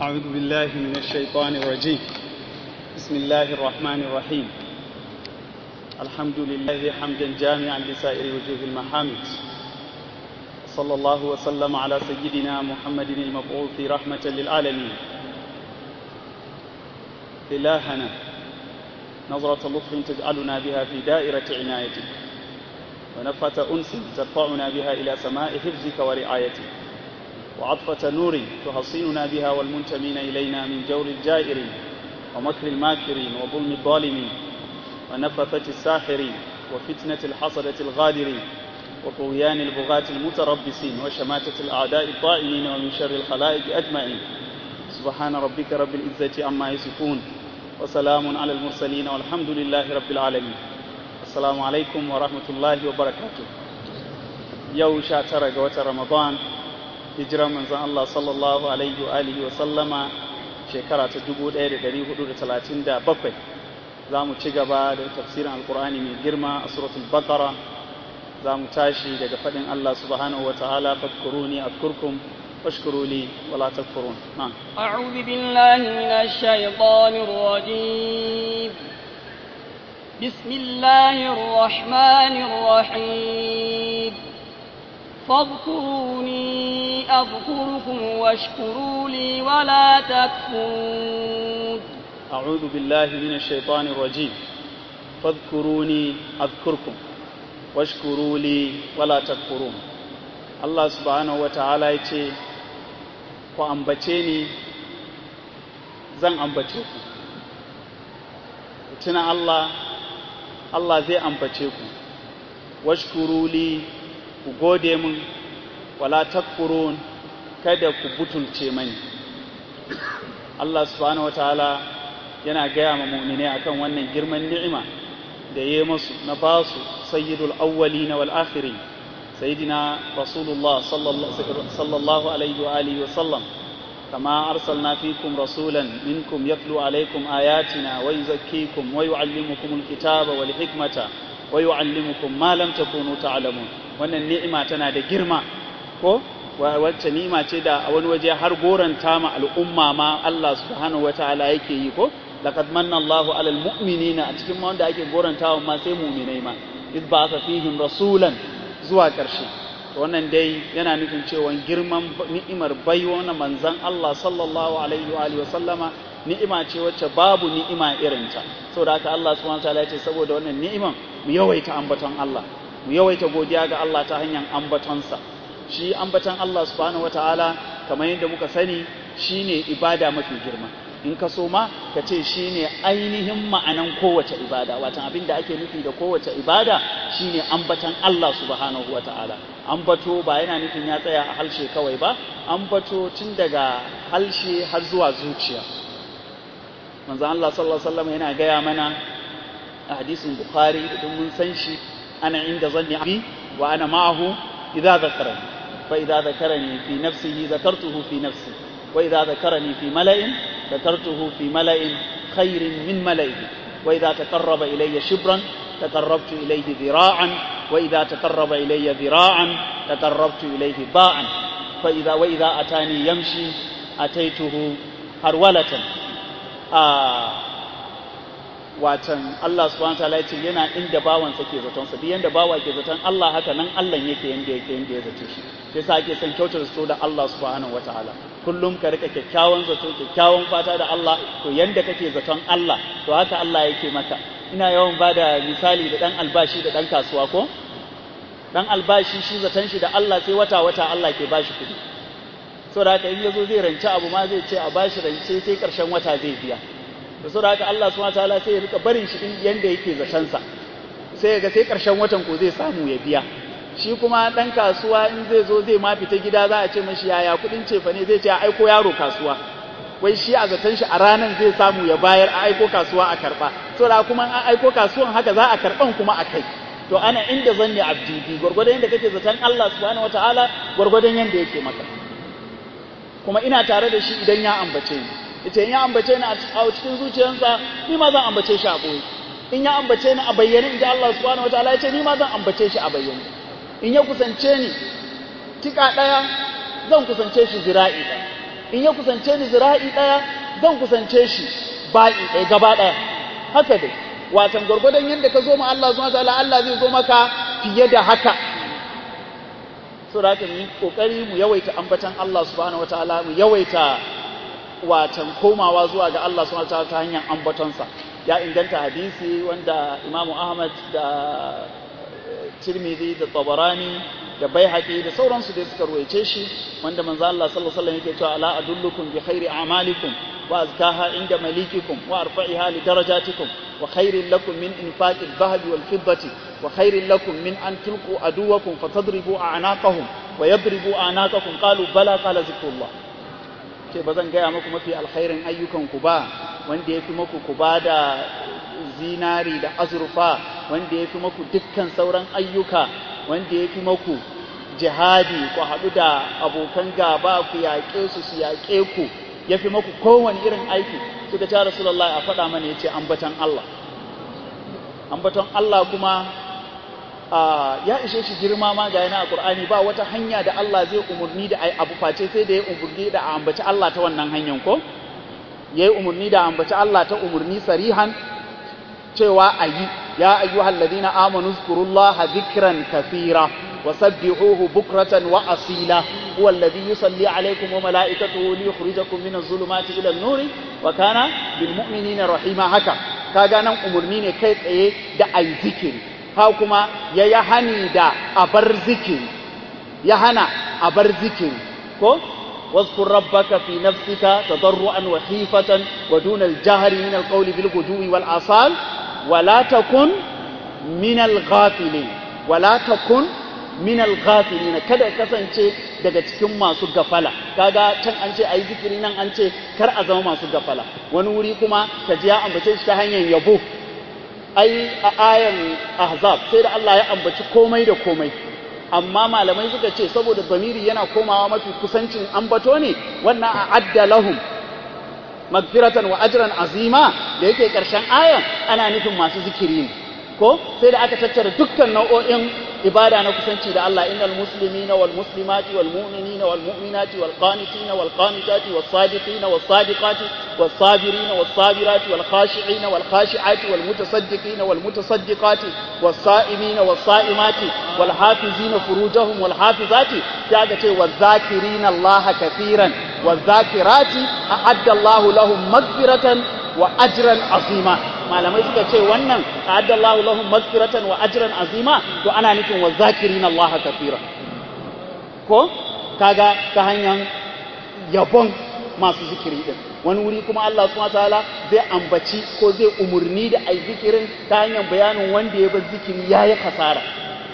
أعوذ بالله من الشيطان الرجيم. بسم الله الرحمن الرحيم. الحمد لله حمدا جامعا لسائر وجوه المحامد. صلى الله وسلم على سيدنا محمد المبعوث رحمة للعالمين. إلهنا نظرة لطف تجعلنا بها في دائرة عنايتك، ونفة أنس ترفعنا بها إلى سماء حفظك ورعايتك، وعطفة نور تحصننا بها والمنتمين إلينا من جور الجائرين ومكر الماكرين وظلم الظالمين ونفثة الساحرين وفتنة الحصدة الغادرين وطغيان البغاة المتربصين وشماتة الأعداء الطائلين ومن شر الخلائق أجمعين. سبحان ربك رب العزة عما يصفون وسلام على المرسلين والحمد لله رب العالمين. السلام عليكم ورحمة الله وبركاته. يوم 19 رمضان hijiran manzon Allah sallallahu alaihi wa alihi wa sallama shekara ta 1437. Zamu ci gaba da tafsirin alqur'ani mai girma a suratul baqara. Zamu tashi daga fadin Allah subhanahu wa ta'ala fadkuruni adkurkum washkuru li wa la takfurun. A'udhu billahi minash shaitanir rajim. Bismillahir rahmanir rahim. فاذكروني أذكركم واشكروا لي ولا تكفرون. أعوذ بالله من الشيطان الرجيم. فاذكروني أذكركم واشكروا لي ولا تكفرون. الله سبحانه وتعالى يقول وأنبتيني زن أنبتيكم. تنا الله زي أنبتيكم واشكروا لي ku gode min wala takfurun kada ku butulce mani. Allah subhanahu wataala yana gaya ma mu'mine akan wannan girman ni'ima da yayi musu na basu sayyidul awwalin wal akhirin sayyidina rasulullah sallallahu alaihi wa alihi wa sallam kama arsalna fikum rasulan minkum yatlu alaikum ayatina wa yuzakkikum wa yuallimukumul kitaba wal hikmata wa yuallimukum ma lam takunu ta'lamun. Wannan ni'ima tana da girma ko wacce ni'ima ce da a wani waje har goranta ma al'umma ma Allah subhanahu wataala yake yi ko laqad manna Allahu 'alal mu'minina a cikin wanda ake gorantawa ma sai mu'minai ma iz ba'atha fihim rasulan zuwa ƙarshe. Wannan dai yana nufin cewa girman ni'imar baiwa na manzon Allah sallallahu alaihi wa alihi wa sallama ni'ima ce wacce babu ni'ima irinta. Saboda haka Allah subhanahu wataala ya ce saboda wannan ni'iman mu yawaita ambaton Allah, mu yawaita godiya ga Allah ta hanyar ambatonsa. Shi ambaton Allah subhanahu wataala kamar yadda muka sani shine ibada mafi girma. In ka so ma ka ce shine ainihin ma'anan kowace ibada, watan abin da ake nufi da kowace ibada shine ambaton Allah subhanahu wataala. Ambato ba yana nufin ya tsaya a halshe kawai ba, ambato tun daga halshe har zuwa zuciya. Manzo Allah sallallahu alaihi wasallam yana gaya mana a hadisin Bukhari idan mun san shi أنا عند ظن عبدي وأنا معه إذا ذكرني فإذا ذكرني في نفسه ذكرته في نفسي وإذا ذكرني في ملأ ذكرته في ملأ خير من ملئه وإذا تقرب إلي شبرا تقربت إليه ذراعا وإذا تقرب إلي ذراعا تقربت إليه باعا وإذا أتاني يمشي أتيته هرولة. Watan Allah subhanahu wataala ya ce yana inda bawansa ke zaton sa, yanda bawa ke zaton Allah haka nan Allah yake yanda ya zace shi. Sai sa ake son kyautar zato da Allah subhanahu wataala. Kullum ka rika kyakkyawan zato, kyakkyawan fata da Allah, to yanda kake zaton Allah to haka Allah yake maka. Ina yawan bada misali da dan albashi da dan kasuwa ko? Dan albashi shi zaton shi da Allah sai wata Allah ke bashi kudi. Saboda haka in yazo zai rance abu ma zai ce a bashi rance sai karshen wata zai biya. Da saboda haka Allah subhanahu wataala sai ya rika barin shi din yanda yake zaton sa, sai ga sai karshen watan ko zai samu ya biya. Shi kuma dan kasuwa in zai zo zai ma fita gida za a ce mashi yaya kudin cefa ne, zai ce a aiko yaro kasuwa, wai shi a zaton shi a ranan zai samu ya bayar a aiko kasuwa a karba. Saboda kuma an aiko kasuwan haka za a karban kuma a kai. To ana inda zanni abdi bi gurgurdan yanda kake zaton Allah subhanahu wataala gurgurdan yanda yake maka. Kuma ina tare da shi idan ya ambace ni. Ita in ya ambace ni a cikin zuciyarsa ni ma zan ambace shi a boye. In ya ambace ni a bayyane inda Allah subhanahu wataala ya ce ni ma zan ambace shi a bayyane. In ya kusance ni tika daya zan kusance shi zira'i ɗaya. in ya kusance ni zira'i ɗaya zan kusance shi ba'i ɗaya gaba ɗaya haka dai watan gwargwadon yadda ka zo ma Allah subhanahu wataala Allah zai zo maka fiye da haka so da haka mu yi kokari mu yawaita ambatan Allah subhanahu wataala mu yawaita watan komawa zuwa ga Allah subhanahu wataala ta hanyar ambatonsa ya inganta hadisi wanda Imam Ahmad da Tirmidhi da Tabarani da Baihaqi da sauransu da suka ruwaice shi wanda manzo Allah sallallahu alaihi wasallam yake cewa ala adullukum bi khairi a'malikum wa azkaha inda malikikum wa arfa'iha li darajatikum wa khairin lakum min infaqi adh-dhahabi wal fiddati wa khairin lakum min an tulqu aduwakum fatadribu a'naqahum wa yadribu a'naqakum qalu bala qala zikrullah ce bazan gaya muku mafi alkhairin ayyukan ku ba wanda yafi muku ku bada zinari da azurfa wanda yafi muku dukkan sauran ayyuka wanda yafi muku jihadi ku haɗu da abokan gaba ku yaƙe su su yaƙe ku yafi muku kowane irin aiki suka ce Rasulullahi a faɗa mana yace ambaton Allah ambaton Allah kuma ya ishe shi girma ma ga yana a Qur'ani ba wata hanya da Allah zai umurni da ai abu face sai da ya umurni da a ambaci Allah ta wannan hanyar ko yayi umurni da ambaci Allah ta umurni sarihan cewa ayi ya ayyuhal ladina amanu zkurullaha dhikran kathira wasabbihuhu bukratan wa asila huwa alladhi yusalli alaykum wa malaikatuhu liyukhrijakum minaz zulumati ila an-nuri wa kana bil mu'minina rahima haka kaga nan umurni ne kai tsaye da ayi zikiri ha kuma ya hani da abar zikiri ya hana abar zikiri ko واذكر ربك في نفسك تضرعا وخيفة ودون الجهر من القول بالغدو والآصال ولا تكن من الغافلين ولا تكن من الغافلين kada kasance daga cikin masu gafala kaga can an ce ayi zikiri nan an ce kar a zama masu gafala wani wuri kuma ka ji ya ambace shi ta hanyar yabo ai a ayan ahzab sai da Allah ya ambaci komai da komai amma malamai suka ce saboda zamiri yana komawa mafi kusancin ambato ne wannan a'adda lahum magfiratan wa ajran azima da yake karshen ayan ana nufin masu zikiri ne ko sai da aka tattara dukkan nau'o'in ibada na kusanci da Allah innal muslimina wal muslimati wal mu'minina wal mu'minati wal qanitina wal qanitati was sadiqina was sadiqati was sabirina was sabirati wal khashi'ina wal khashi'ati wal mutasaddiqina wal mutasaddiqati was sa'imina was sa'imati wal hafizina furujahum wal hafizati sai aka ce waz zakirina Allah kaseeran waz zakirati a'adda Allah lahum maghfiratan wa ajran azima malamai suka ce wannan a'adda Allah lahum maghfiratan wa ajran azima to ana nufin wa zakirina Allah kathira ko kaga ta hanyar yabon masu zikiri din wani wuri kuma Allah subhanahu wataala zai ambaci ko zai umurni da ai zikirin ta hanyar bayanin wanda ya bar zikiri yayi kasara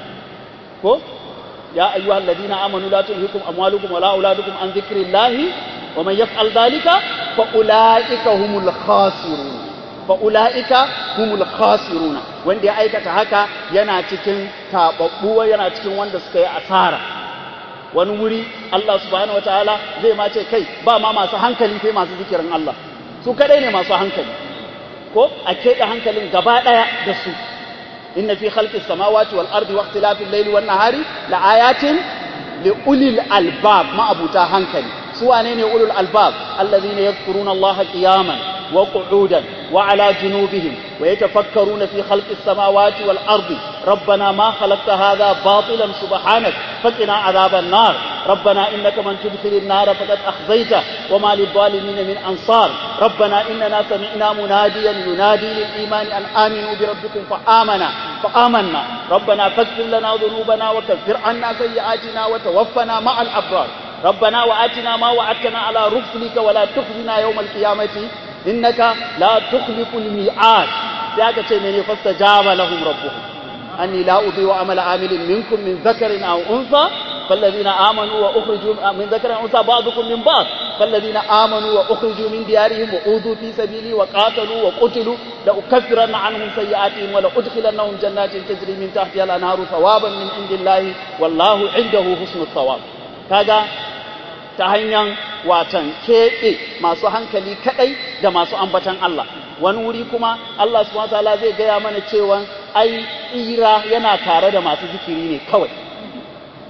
ko ya ayyuhal ladina amanu la tulhikum amwalukum wala auladukum an zikrillahi wa man yaf'al dhalika fa ulaika humul khasirun fa'ula'ika humul khasiruna wanda ya aikata haka yana cikin taɓaɓɓuwa yana cikin wanda suka yi asara wani wuri Allah subhanahu wa ta'ala zai ma ce kai ba ma masu hankali sai masu zikirin Allah su kadai ne masu hankali ko a keɗe hankalin gaba ɗaya da su inna fi khalqis samawati wal ardi wa ikhtilafil layli wan nahari la ayatin li ulil albab ma abuta hankali su wane ne ulul albab alladhina yadhkuruna Allah qiyaman وقعودا وعلى جنوبهم ويتفكرون في خلق السماوات والأرض ربنا ما خلقت هذا باطلا سبحانك فقنا عذاب النار ربنا إنك من تدخل النار فقد أخزيته وما للظالمين من أنصار ربنا إننا سمعنا مناديا ينادي للإيمان أن آمنوا بربكم فآمنا ربنا فاغفر لنا ذنوبنا وكفر عنا سيئاتنا وتوفنا مع الأبرار ربنا وآتنا ما وعدتنا على رسلك ولا تخزنا يوم القيامة إنك لا تخلف الميعاد سيأتي من فاستجاب لهم ربهم أني لا أضيع عمل عامل منكم من ذكر أو أنثى فالذين آمنوا وأخرجوا من ذكر أو أنثى بعضكم من بعض فالذين آمنوا وأخرجوا من ديارهم وأوذوا في سبيلي وقاتلوا وقتلوا لأكفرن عنهم سيئاتهم ولأدخلنهم جنات تجري من تحتها الأنهار ثوابا من عند الله والله عنده حسن الثواب kaga ta hanyar watan keɓe masu hankali kaɗai da masu ambatan Allah wani wuri kuma Allah subhanahu wataala zai gaya mana cewa ai tsira yana tare da masu zikiri ne kawai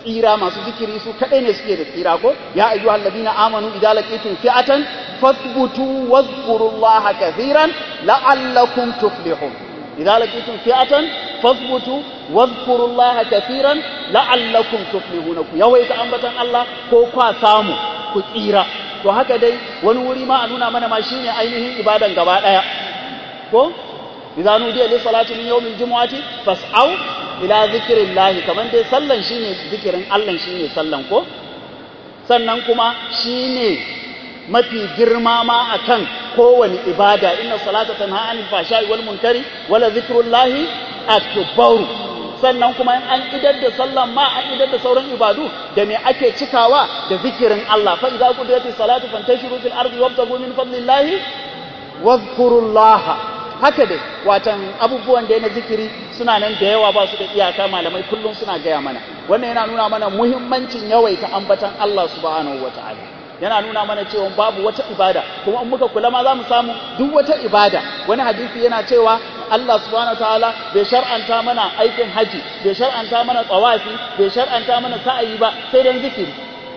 tsira masu zikiri su kadai ne suke da tsira ko ya ayyuhal ladina amanu idza laqitum fi'atan fathbutu wadhkurullaha kathiran la'allakum tuflihun idza laqitum fi'atan fathbutu wadhkurullaha kathiran la'allakum tuflihun ku yawaita ambatan Allah ko kwa samu ku tsira to haka dai wani wuri ma a nuna mana ma shine ainihin ibadan gaba daya ko idza nudiya lis salati min yawmil jumu'ati fas'au ila zikrillahi kaman dai sallan shine zikirin Allah shine sallan ko sannan kuma shine mafi girma ma akan kowani ibada inna salata tanha anil fahsha'i wal munkari wala zikrullahi akbar sannan kuma an idar da sallan ma an idar da sauran ibadu da me ake cikawa da zikirin Allah fa idza qudiyatis salatu fantashiru fil ardi wabtagu min fadlillahi wadhkurullaha haka dai watan abubuwan da na zikiri suna nan da yawa ba su da iyaka malamai kullum suna gaya mana wannan yana nuna mana muhimmancin yawaita ambatan Allah subhanahu wataala yana nuna mana cewa babu wata ibada kuma in muka kula ma za mu samu duk wata ibada wani hadisi yana cewa Allah subhanahu wataala bai shar'anta mana aikin haji bai shar'anta mana tsawafi bai shar'anta mana sa'ayi ba sai dan zikiri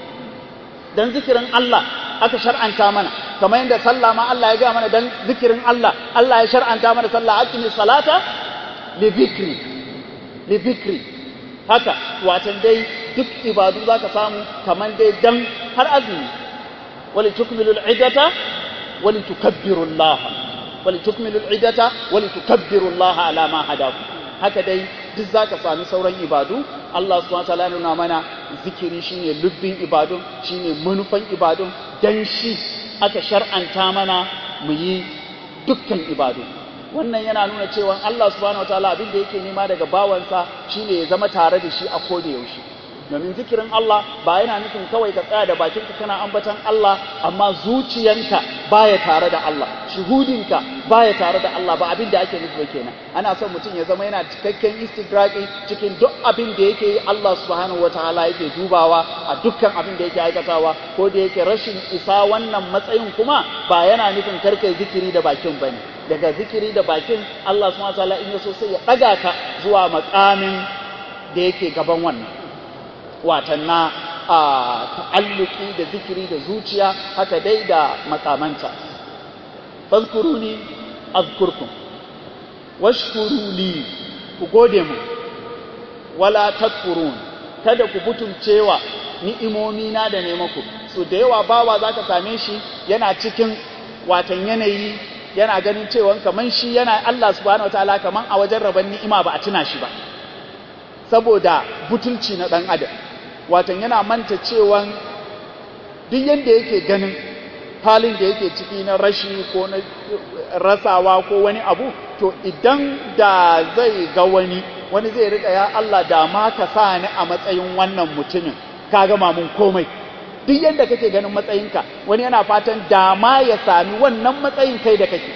dan zikirin Allah aka shar'anta mana kamar yadda sallah ma Allah ya ga mana dan zikirin Allah Allah ya shar'anta mana sallah aqimi salata li dhikri haka watan dai duk ibadu zaka samu kamar dai dan har azumi wali tukmilul iddata wali tukabbirullaha wali tukmilul iddata wali tukabbirullaha ala ma hadakum haka dai duk zaka sami sauran ibadu Allah subhanahu wa ta'ala nuna mana zikiri shine lubbin ibadun shine manufan ibadun dan shi aka shar'anta mana mu yi dukkan ibadu wannan yana nuna cewa Allah subhanahu wataala abin da yake nema daga bawansa shine ya zama tare da shi a koda yaushe domin zikirin Allah ba yana nufin kawai ka tsaya da bakinka kana ambatan Allah amma zuciyanka baya tare da Allah shuhudinka baya tare da Allah ba abin da ake nufi kenan ana son mutum ya zama yana cikakken istidraki cikin duk abin da yake yi Allah subhanahu wataala yake dubawa a dukkan abin da yake aikatawa ko da yake rashin isa wannan matsayin kuma ba yana nufin karkai zikiri da bakin bane daga zikiri da bakin Allah subhanahu wataala in ya so sai ya daga ka zuwa makamin da yake gaban wannan watan na ta'alluki da zikiri da zuciya haka dai da makamanta fazkuruni azkurkum washkuruli ku gode mu wala takfurun kada ku butulcewa ni'imomi na da ne muku so da yawa bawa zaka same shi yana cikin watan yanayi yana ganin cewa kaman shi yana Allah subhanahu wataala kaman a wajen rabon ni'ima ba a tuna shi ba saboda butulci na dan adam watan yana manta cewa duk yanda yake ganin halin da yake ciki na rashi ko na rasawa ko wani abu to idan da zai ga wani zai rika ya Allah da ma ka sa ni a matsayin wannan mutumin ka gama mun komai duk yanda kake ganin matsayinka wani yana fatan da ma ya sami wannan matsayin kai da kake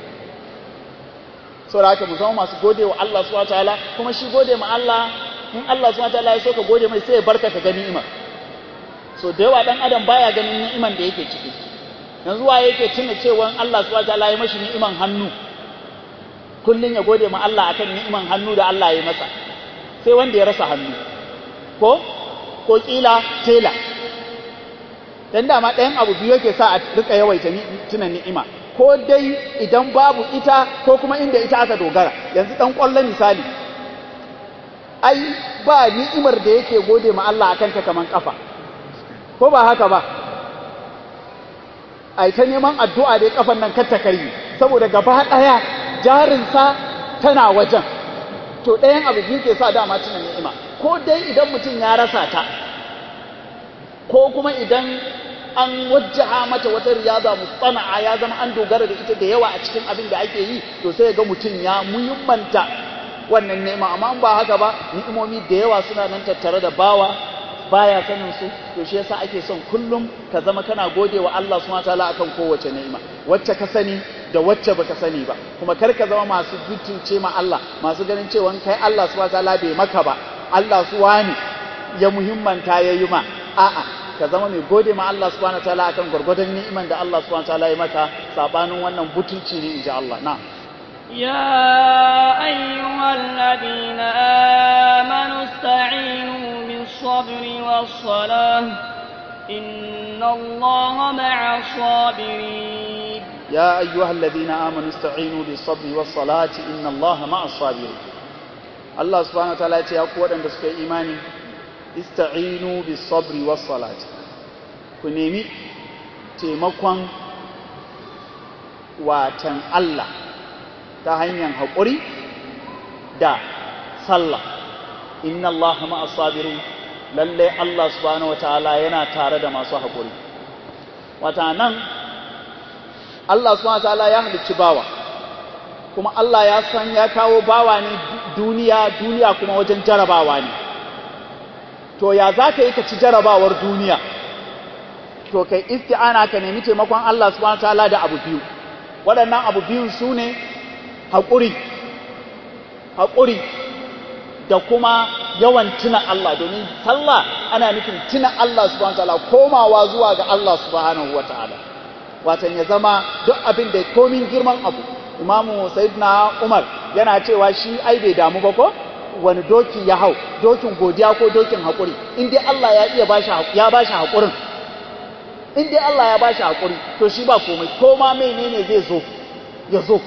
saboda haka mu zama masu gode wa Allah subhanahu wataala kuma shi gode ma Allah in Allah subhanahu wataala ya so ka gode mai sai ya barka ka gani ni'ima so da yawa dan adam baya ganin ni'iman da yake ciki yanzu wa yake tuna cewa Allah subhanahu wataala ya mashi ni'iman hannu kullun ya gode ma Allah akan ni'iman hannu da Allah ya masa sai wanda ya rasa hannu ko kila tela dan dama ɗayan abu biyu yake sa a rika yawaita tuna ni'ima ko dai idan babu ita ko kuma inda ita aka dogara yanzu dan kwallo misali ai ba ni'imar da yake gode ma Allah akan ta kaman kafa ko ba haka ba ai ta neman addu'a dai kafan nan kar ta karye saboda gaba daya jarinsa tana wajen to ɗayan abu biyu ke sa dama tuna ni'ima ko dai idan mutum ya rasa ta ko kuma idan an wajjaha mata wata riyaza mustana'a ya zama an dogara da ita da yawa a cikin abin da ake yi to sai ga mutum ya muhimmanta wannan nema amma ba haka ba ni'imomi da yawa suna nan tattare da bawa baya sanin su to shi yasa ake son kullum ka zama kana gode wa Allah subhanahu wataala akan kowace ni'ima wacce ka sani da wacce baka sani ba kuma kar ka zama masu butulce ma Allah masu ganin cewa kai Allah subhanahu wataala bai maka ba Allah su wani ya muhimmanta yayi ma a'a ka zama mai gode ma Allah subhanahu wataala akan gurgurdan ni'iman da Allah subhanahu wataala ya maka sabanin wannan butulci ne inji Allah na'am يا أيها الذين آمنوا استعينوا بالصبر بالصبر والصلاة إن الله مع الصابرين يا أيها الذين آمنوا استعينوا بالصبر والصلاة إن الله مع الصابرين الله سبحانه وتعالى يقول أن تسكي إيماني استعينوا بالصبر والصلاة كنيمي تيمكوان واتن الله تهينيان حقوري دا صلى إن الله مع الصابرين lalle Allah subhanahu wataala yana tare da masu haƙuri wata nan Allah subhanahu wataala ya halicci bawa kuma Allah ya san ya kawo bawa ne duniya kuma wajen jarabawa ne to ya za ka yi ka ci jarabawar duniya to kai isti'ana ka nemi taimakon Allah subhanahu wataala da abu biyu waɗannan abu biyun su ne haƙuri da kuma yawan tuna Allah domin sallah ana nufin tuna Allah subhanahu wataala komawa zuwa ga Allah subhanahu wataala watan ya zama duk abin da komin girman abu imamu sayyidina Umar yana cewa shi ai bai damu ba ko wani doki ya hau dokin godiya ko dokin hakuri in dai Allah ya iya bashi hakurin in dai Allah ya bashi hakuri to shi ba komai koma menene zai zo ya zo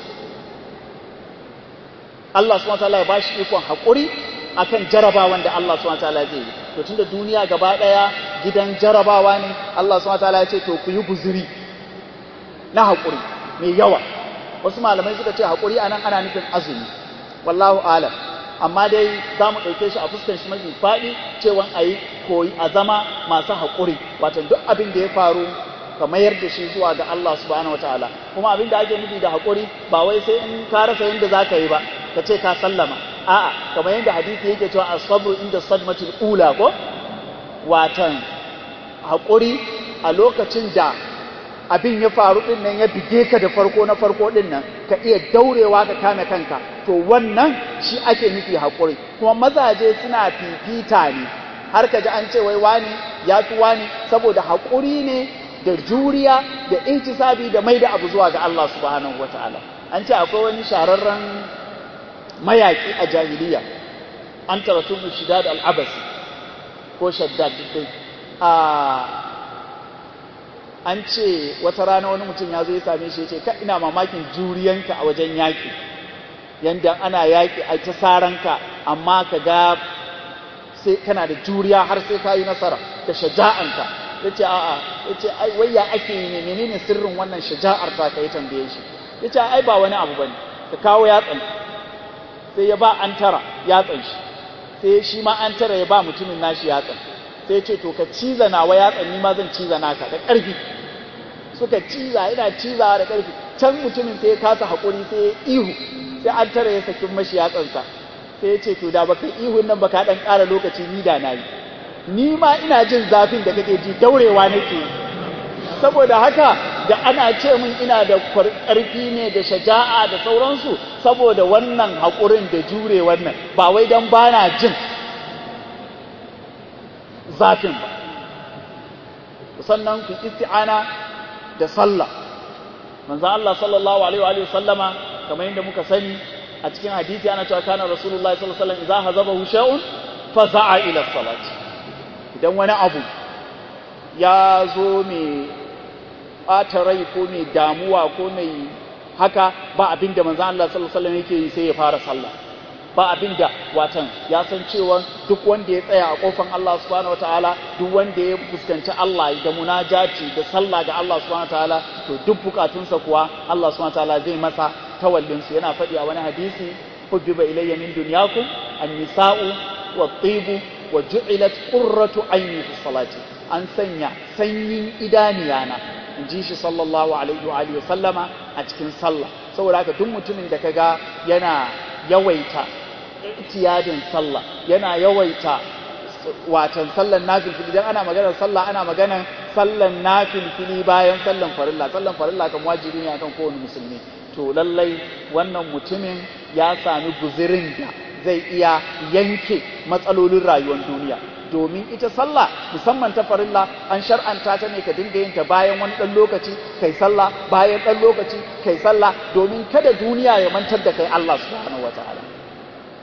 Allah subhanahu wataala ya bashi ikon hakuri akan jarabawan da Allah subhanahu wataala zai yi to tunda duniya gaba daya gidan jarabawa ne Allah subhanahu wataala ya ce to ku yi guzuri na hakuri mai yawa wasu malamai suka ce hakuri anan ana nufin azumi wallahu alam amma dai za mu ɗauke shi a fuskan shi mafi faɗi cewa a yi koyi a zama masu haƙuri wato duk abin da ya faru ka mayar da shi zuwa ga Allah subhanahu wataala kuma abin da ake nufi da haƙuri ba wai sai in ka rasa yadda za ka yi ba ka ce ka sallama a'a kamar yadda hadisi yake cewa as-sabru inda sadmatul ula ko watan haƙuri a lokacin da abin ya faru din nan ya bige ka da farko na farko din nan ka iya daurewa ka kame kanka to wannan shi ake nufi haƙuri kuma mazaje suna fifita ne har ka ji an ce wai wani ya fi wani saboda haƙuri ne da juriya da intisabi da mai da abu zuwa ga Allah subhanahu wataala an ce akwai wani shararren mayaki a jahiliya an tara tunu shidad al-abasi ko shaddad dai an ce wata rana wani mutum ya zo ya same shi ya ce ka ina mamakin juriyanka a wajen yaƙi yanda ana yaƙi a ta saranka amma ka ga sai kana da juriya har sai ka yi nasara da shaja'anka ya ce a'a ya ce ai wai ya ake yi ne menene sirrin wannan shaja'ar ta ka yi tambaye shi ya ce ai ba wani abu bane ka kawo yatsan sai ya ba an tara yatsan shi sai shi ma an tara ya ba mutumin nashi yatsan sai ce to ka ciza nawa yatsan ni ma zan ciza naka da ƙarfi suka ciza yana cizawa da ƙarfi can mutumin sai ya kasa haƙuri sai ya ihu sai an tara ya sakin mashi yatsansa sai ya ce to da baka ihun nan baka dan ƙara lokaci ni da nayi ni ma ina jin zafin da kake ji daurewa nake saboda haka da ana ce min ina da ƙarfi ne da shaja'a da sauransu saboda wannan haƙurin da jure wannan ba wai dan bana jin zafin ba sannan ku isti'ana da sallah manzo Allah sallallahu alaihi wa sallama kamar yadda muka sani a cikin hadisi ana cewa kana rasulullahi sallallahu alaihi wasallam idza hazabahu shay'un faza'a ila salati idan wani abu ya zo mai ɓata rai ko mai damuwa ko mai haka ba abinda manzo Allah sallallahu alaihi wasallam yake yi sai ya fara sallah ba abinda watan ya san cewa duk wanda ya tsaya a kofan Allah subhanahu wataala duk wanda ya fuskanci Allah da munajati da sallah ga Allah subhanahu wataala to duk bukatunsa kuwa Allah subhanahu wataala zai masa tawallin su yana faɗi a wani hadisi hubbiba ilayya min dunyakum an-nisa'u wat-tibu wa ju'ilat qurratu ayni fi salati an sanya sanyin idaniyana inji shi sallallahu alaihi wa alihi sallama a cikin sallah saboda haka duk mutumin da kaga yana yawaita itiyadin sallah yana yawaita watan sallan nafilfili dan ana maganar sallah ana maganar sallan nafilfili bayan sallan farilla kan wajibi ne akan kowane musulmi to lallai wannan mutumin ya sami guzirin da zai iya yanke matsalolin rayuwar duniya domin ita sallah musamman ta farilla an shar'anta ta ne ka dinga yin ta bayan wani dan lokaci kai sallah bayan dan lokaci kai sallah domin kada duniya ya mantar da kai Allah subhanahu wataala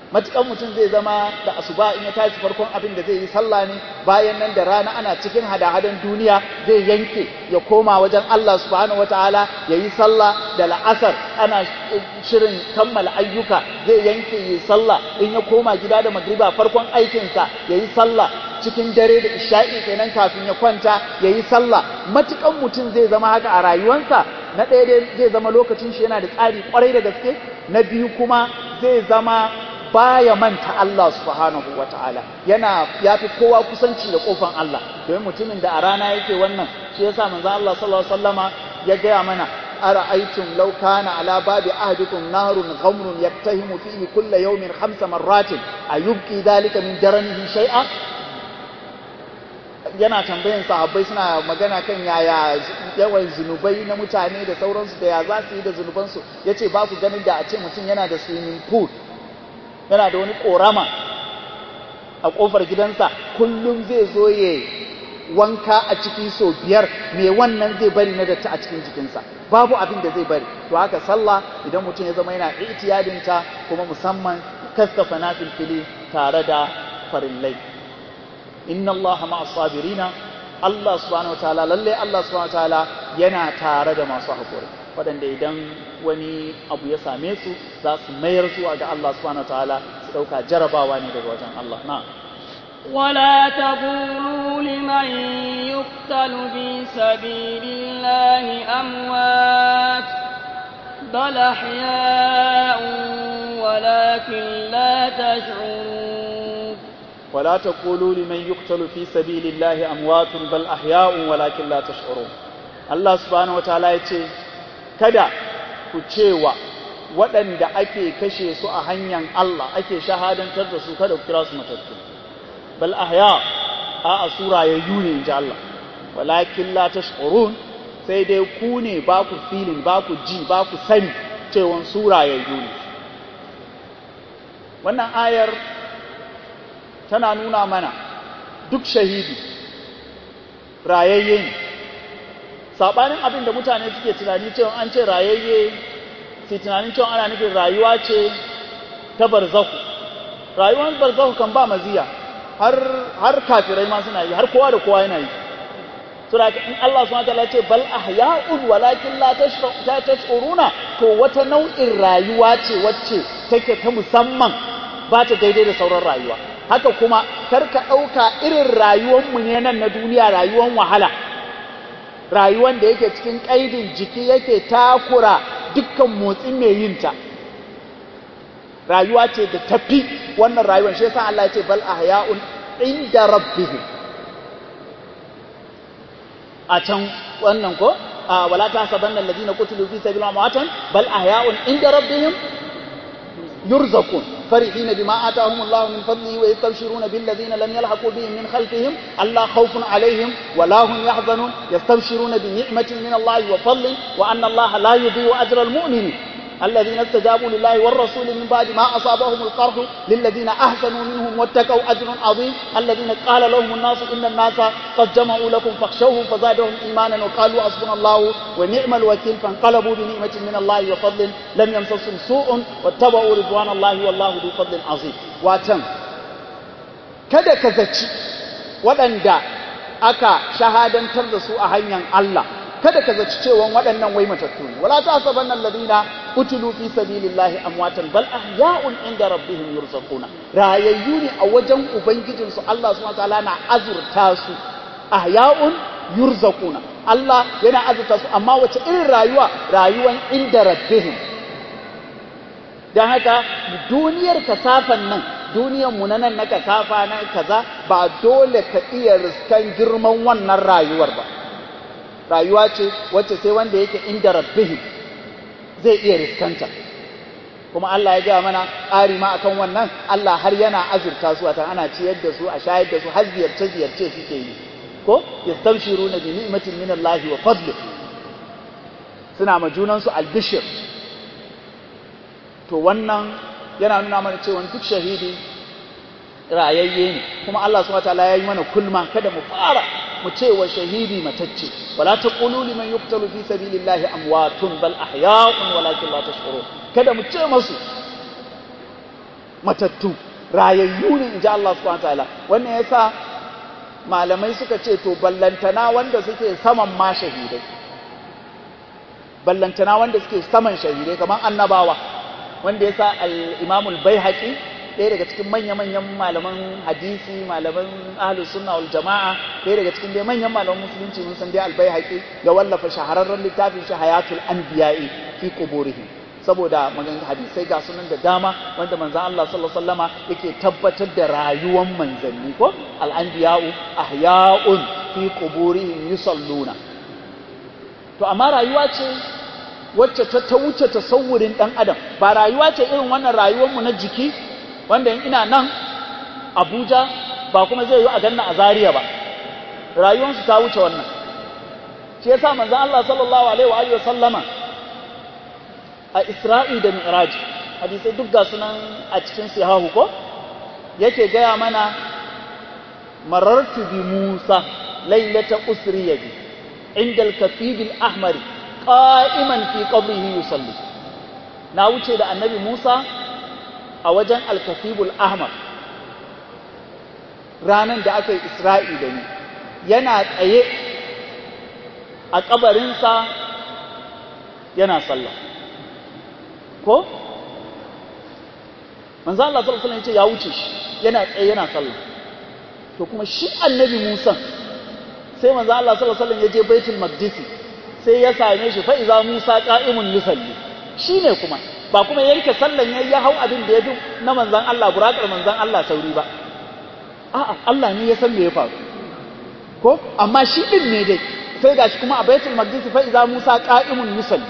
matukan mutum zai zama da asuba in ya tashi farkon abin da zai yi sallah ne, bayan nan da rana ana cikin hada-hadan duniya zai yanke ya koma wajen Allah subhanahu wataala ya yi sallah, da la'asar ana shirin kammala ayyuka zai yanke yi sallah, in ya koma gida da magriba farkon aikinsa ya yi sallah, cikin dare da isha'i kenan kafin ya kwanta ya yi sallah. Matukan mutum zai zama haka a rayuwarsa, na ɗaya dai zai zama lokacin shi yana da tsari kwarai da gaske, na biyu kuma zai zama baya manta Allah subhanahu wataala, yafi kowa kusanci da kofan Allah. Domin mutumin da a rana yake wannan, shi yasa manzo Allah sallallahu alaihi wasallama ya gaya mana ara'aytum law kana ala babi ahadikum nahrun ghamrun yaktahimu fihi kulla yawmin 5 marratin ayubqi dhalika min daranihi shay'a. Yana tambayan sahabbai, suna magana kan yaya yawan zunubai na mutane da sauransu, da ya za su yi da zunubansu. Yace ba ku ganin da a ce mutum yana da swimming pool, yana da wani korama a kofar gidansa, kullum zai zo ya wanka a ciki sau 5, me wannan zai bari na datti a cikin jikinsa? Babu abin da zai bari. To haka sallah idan mutum ya zama yana itiyadinta, kuma musamman kaskafa nafilfili tare da farillai. Inna Allah ma'as sabirina, Allah subhanahu wataala, lalle Allah subhanahu wataala yana tare da masu haƙuri, waɗanda idan wani abu ya same su za su mayar zuwa ga Allah subhanahu wataala, su ɗauka jarabawa ne daga wajen Allah. Na ولا تقولوا لمن يقتل في سبيل الله أموات بل أحياء ولكن لا تشعرون. ولا تقولوا لمن يقتل في سبيل الله أموات بل أحياء ولكن لا تشعرون. الله سبحانه وتعالى يقول kada ku cewa waɗanda ake kashe su a hanyar Allah, ake shahadantar da su, kada ku kira su matattu. Bal ahya, a sura ya yune inji Allah, walakin la tash'urun, sai dai ku ne ba ku feeling, ba ku ji, ba ku sani cewa sura ya yune. Wannan ayar tana nuna mana duk shahidi rayayye ne, sabanin abin da mutane suke tunani cewa an ce rayayye, sai tunanin cewa ana nufin rayuwa ce ta barzahu. Rayuwar barzahu kan ba maziya, har kafirai ma suna yi, har kowa da kowa yana yi. Sura in Allah subhanahu wataala ce bal ahya'un walakin la tash'uruna, to wata nau'in rayuwa ce wacce take ta musamman, ba ta daidai da sauran rayuwa. Haka kuma karka ɗauka irin rayuwanmu ne nan na duniya, rayuwan wahala, rayuwan da yake cikin ƙaidin jiki, yake takura dukkan motsin mai yinta. Rayuwa ce da tafi wannan rayuwan, shi yasa Allah ya ce bal ahya'un inda rabbihim. A can wannan ko wala tahsabanna alladhina qutilu fi sabilillahi amwatan bal ahya'un inda rabbihim yurzaqun فرحين بما آتاهم الله من فضله ويستبشرون بالذين لم يلحقوا بهم من خلفهم ألا خوف عليهم ولا هم يحزنون يستبشرون بنعمة من الله وفضل وأن الله لا يضيع أجر المؤمنين الذين استجابوا لله والرسول من بعد ما أصابهم القرح للذين أحسنوا منهم واتقوا أجر عظيم الذين قال لهم الناس إن الناس قد جمعوا لكم فاخشوهم فزادهم إيمانا وقالوا حسبنا الله ونعم الوكيل فانقلبوا بنعمة من الله وفضل لم يمسسهم سوء واتبعوا رضوان الله والله ذو فضل عظيم. واتم kada ka zaci waɗanda aka shahadantar da su a hanyar Allah, kada ka zaci cewa waɗannan wai matattu ne. Wala tahsabanna alladhina qutilu fi sabilillahi amwatan bal ahya'un inda rabbihim yurzaquna, rayayyu ne a wajen ubangijin su. Allah subhanahu wataala na azurta su, ahya'un yurzaquna, Allah yana azurta su, amma wace irin rayuwa? Rayuwan inda rabbihim. Dan haka duniyar kasafan nan, duniyar mu nan na kasafa na kaza, ba dole ka iya riskan girman wannan rayuwar ba. Rayuwa ce wacce sai wanda yake inda rabbihim zai iya riskanta. Kuma Allah ya gaya mana ƙari ma akan wannan, Allah har yana azurta su, wata ana ciyar da su, a shayar da su, har ziyarce suke yi, ko yastabshiruna bi ni'matin min Allah wa fadli, suna ma junan su albishir. To wannan yana nuna mana cewa duk shahidi rayayye ne. Kuma Allah subhanahu wataala ya yi mana kulma, kada mu fara mu ce wa shahidi matacce. Wala taqulu liman yuqtalu fi sabilillahi amwatun bal ahya'un walakin la tash'urun, kada mu ce masu matattu rayayyu ne inji Allah subhanahu wataala. Wannan yasa malamai suka ce to ballantana wanda suke saman ma shahidai, ballantana wanda suke saman shahidai kamar annabawa, wanda yasa al-Imam al-Baihaqi ɗaya daga cikin manya-manyan malaman hadisi, malaman ahlus sunna wal jama'a, ɗaya daga cikin dai manyan malaman musulunci mun san dai al-Baihaqi ya wallafa shahararren littafin shi Hayatul Anbiya'i fi quburihim, saboda magan hadisai ga sunan da dama wanda manzon Allah sallallahu alaihi wasallama yake tabbatar da rayuwar manzanni ko al-anbiya'u ahya'un fi quburihim yusalluna. To amma rayuwa ce wacce ta wuce tasawurin dan adam, ba rayuwa ce irin wannan rayuwar mu na jiki wanda in ina nan Abuja ba kuma zai yi a ganna a Zaria ba, rayuwarsu ta wuce wannan. Shi yasa manzon Allah sallallahu alaihi wa alihi wasallama a Isra'i da Mi'raj hadisai duk ga sunan a cikin sahihu ko yake gaya mana marartu bi Musa lailata usriya bi inda al-kafib al-ahmar qa'iman fi qabrihi yusalli. Na wuce da annabi Musa a wajen al-kafib al-ahmar ranan da aka yi Isra'i da ni, yana tsaye a kabarinsa yana sallah ko manzo Allah sallallahu alaihi wasallam yace ya wuce shi yana tsaye yana sallah. To kuma shi annabi Musa sai manzo Allah sallallahu alaihi wasallam yaje Baitul Maqdis sai ya same shi fa iza Musa qa'imun yusalli, shine kuma ba kuma yanke sallan ya hau abin da ya bi na manzon Allah burakar manzon Allah sauri ba, a'a Allah ne ya san me ya faru ko, amma shi din ne dai sai gashi kuma a Baitul Maqdis fa iza Musa qa'imun yusalli.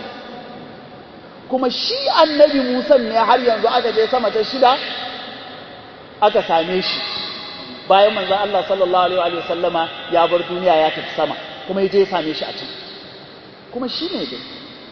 Kuma shi annabi Musa ne har yanzu aka je sama ta 6 aka same shi bayan manzon Allah sallallahu alaihi wa sallama ya bar duniya ya tafi sama, kuma ya je ya same shi a can, kuma shi ne dai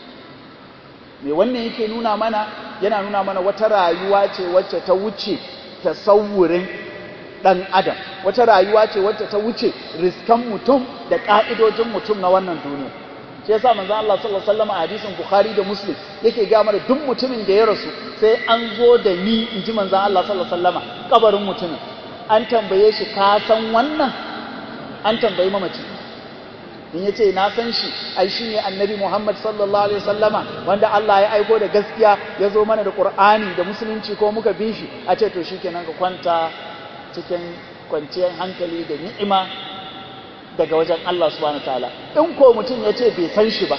me wannan yake nuna mana, yana nuna mana wata rayuwa ce wacce ta wuce tasawurin dan adam, wata rayuwa ce wacce ta wuce riskan mutum da ka'idojin mutum na wannan duniya. Shi yasa manzon Allah sallallahu alaihi wasallam a hadisin Bukhari da Muslim yake ga mana duk mutumin da ya rasu sai an zo da ni, inji manzon Allah sallallahu alaihi wasallam, kabarin mutumin an tambaye shi ka san wannan, an tambayi mamaci in yace na san shi, ai shine annabi Muhammad sallallahu alaihi wasallama wanda Allah ya aiko da gaskiya ya zo mana da Qur'ani da musulunci ko muka bi shi, a ce to shikenan ka kwanta cikin kwanciyar hankali da ni'ima daga wajen Allah subhanahu wataala. In ko mutum ya ce bai san shi ba,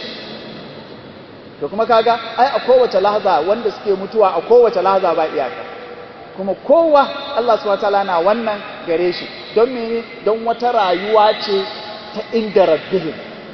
to kuma kaga ai a kowace lahaza wanda suke mutuwa a kowace lahaza ba iyaka, kuma kowa Allah subhanahu wataala na wannan gare shi don mene, don wata rayuwa ce ta inda rabbihim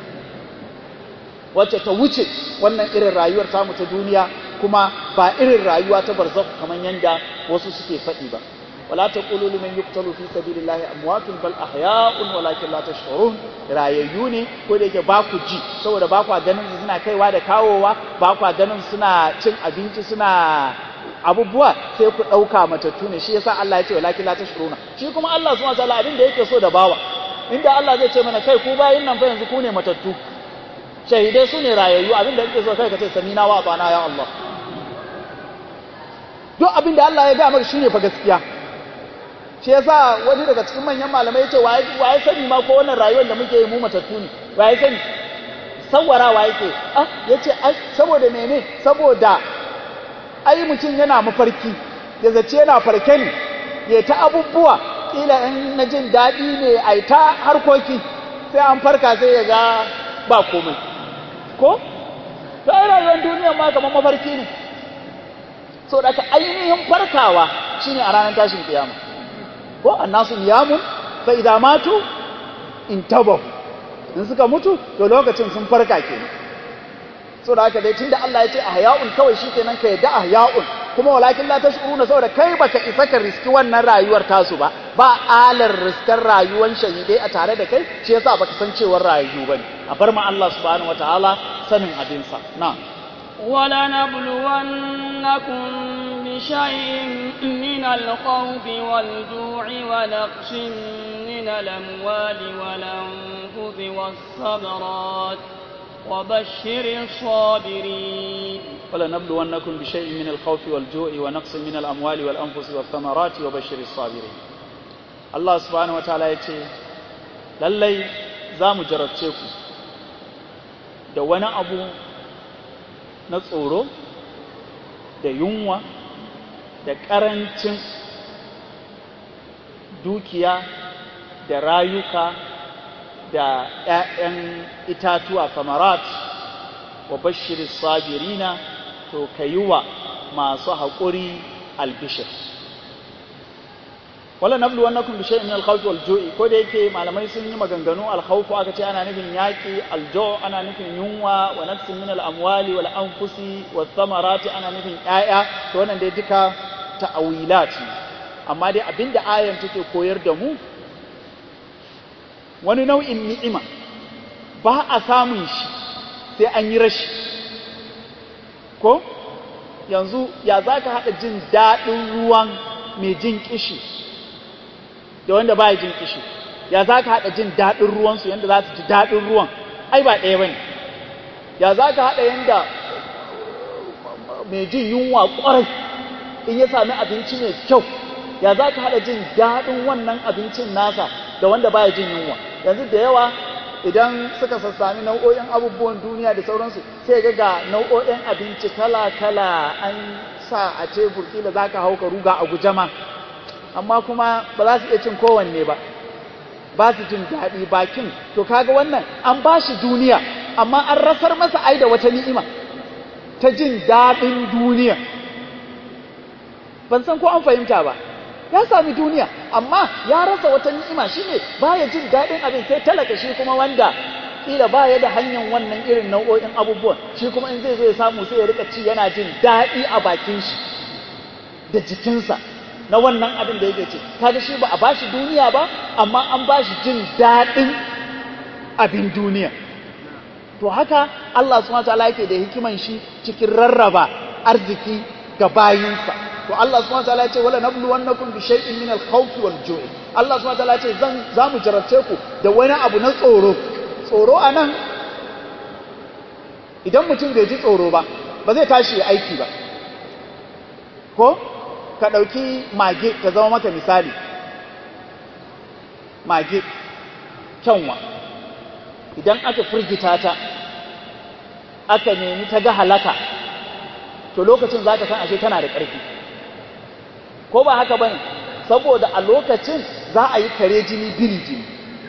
wacce ta wuce wannan irin rayuwar tamu ta duniya, kuma ba irin rayuwa ta barzakh kamar yanda wasu suke faɗi ba. ولا تقولوا لمن يقتل في سبيل الله اموات بل احياء ولكن لا تشعرون. rayayyu ne ko da yake ba ku ji, saboda ba ku ganin su suna kaiwa da kawowa, ba ku ganin suna cin abinci suna abubuwa, sai ku dauka matattu ne. Shi yasa Allah ya ce walakin la tashuruna. Shi kuma Allah subhanahu wataala abin da yake so da bawa, inda Allah zai ce mana kai ku bayin nan fa yanzu ku ne matattu, shahidai su ne rayayyu, abin da yake so kai ka ce samina wa atana ya Allah. Duk abin da Allah ya ga maka shine fa gaskiya. Shi yasa wani daga cikin manyan malamai yace waye sani ma ko wannan rayuwar da muke yi mu matattu ne, waye sani sawarawa yake. Yace ai saboda mene, saboda ai mutum yana mafarki ya zace yana farke ne, ya ta abubuwa kila in na jin dadi ne ai ta harkoki, sai an farka sai ya ga ba komai ko. To ai rayuwar duniya ma kamar mafarki ne, so da ka ainihin farkawa shine a ranar tashin kiyama ko annasu niyamun fa idza matu intabahu, in suka mutu to lokacin sun farka kenan. so da haka dai tunda Allah ya ce ahya'un kawai shikenan ka yadda ahya'un, kuma walakin la tashuruna, saboda kai baka isa ka riski wannan rayuwar tasu ba alar riskar rayuwar shahidai a tare da kai, shi yasa baka san cewar rayu bane. A bar ma Allah subhanahu wataala sanin abinsa. na'am ولنبلونكم بشيء من الخوف والجوع ونقص من الأموال والأنفس والثمرات وبشر الصابرين ولنبلونكم بشيء من الخوف والجوع ونقص من الأموال والأنفس والثمرات وبشر الصابرين. الله سبحانه وتعالى يقول lallai za mu jarabce ku da wani abu na tsoro da yunwa da ƙarancin dukiya da rayuka da ‘ya'yan itatuwa samarat wa bashirin sabirina to ka yi wa masu haƙuri albishir. wala nablu wannakum bi shay'in min al-khawfi wal-ju'i ko da yake malamai sun yi maganganu al-khawfu aka ce ana nufin yaki, al-ju' ana nufin yunwa, wa nafsin min al-amwali wal anfusi wath thamarati ana nufin ƴaƴa, to wannan dai duka ta'awilat amma dai abinda ayan take koyar da mu wani nau'in ni'ima ba a samun shi sai an yi rashi. Ko yanzu ya zaka hada jin dadin ruwan mai jin kishi da wanda ba ya jin kishi, ya za ka haɗa jin daɗin ruwansu yadda za su ji daɗin ruwan, ai ba ɗaya ba ne. Ya za ka haɗa yadda mai jin yunwa ƙwarai in ya sami abinci mai kyau, ya za ka haɗa jin daɗin wannan abincin nasa da wanda ba ya jin yunwa. Yanzu da yawa idan suka sassami nau'o'in abubuwan duniya da sauransu sai ga nau'o'in abinci kala-kala an sa a tebur, kila za ka hau ka ruga a gujama, amma kuma ba za su iya cin kowanne ba su jin daɗi bakin. To kaga wannan an ba shi duniya amma an rasar masa ai da wata ni'ima ta jin daɗin duniya. Ban san ko an fahimta ba, ya sami duniya amma ya rasa wata ni'ima, shine baya jin daɗin abin. sai talaka shi kuma wanda kila baya da hanyar wannan irin nau'o'in abubuwan, shi kuma in zai zo ya samu sai ya rika ci yana jin daɗi a bakin shi da jikinsa na wannan abin da yake ce. Kaga shi ba a bashi duniya ba amma an bashi jin daɗin abin duniya. To haka Allah subhanahu wataala yake da hikiman shi cikin rarraba arziki ga bayinsa. To Allah subhanahu wataala ya ce wala nabluwannakum bi shay'in min al-khawfi wal-ju'i. Allah subhanahu wataala ya ce za mu jarabce ku da wani abu na tsoro. Tsoro anan idan mutum bai ji tsoro ba zai tashi ya aiki ba. Ko ka ɗauki mage ta zama maka misali. Mage, kyanwa, idan aka firgita ta, aka nemi ta ga halaka, to lokacin za ka san ashe tana da ƙarfi. Ko ba haka ba ne? Saboda a lokacin za a yi kare jini biri jini.